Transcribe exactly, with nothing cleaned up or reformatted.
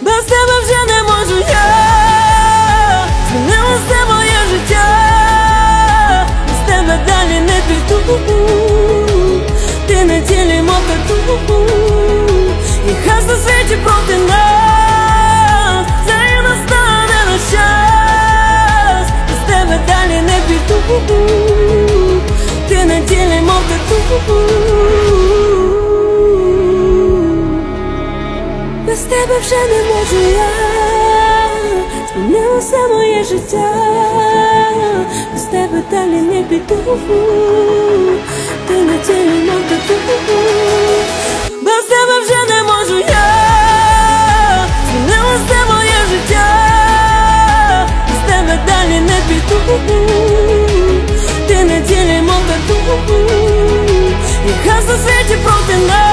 без тебе вже не можу я. Змінило все моє життя, без тебе далі не піду. Ти на тілі мов тату, і хай все світі проти нас, зараз настане наш час, без тебе далі не піду. Ти на тілі мов тату, без тебе вже не можу я. Змінило все моє життя, без тебе далі не піду. Ти на тілі мов тату, без тебе вже не можу я. Змінило все моє життя, без тебе далі не піду. Ти на тілі мов тату, і хай все світі проти нас.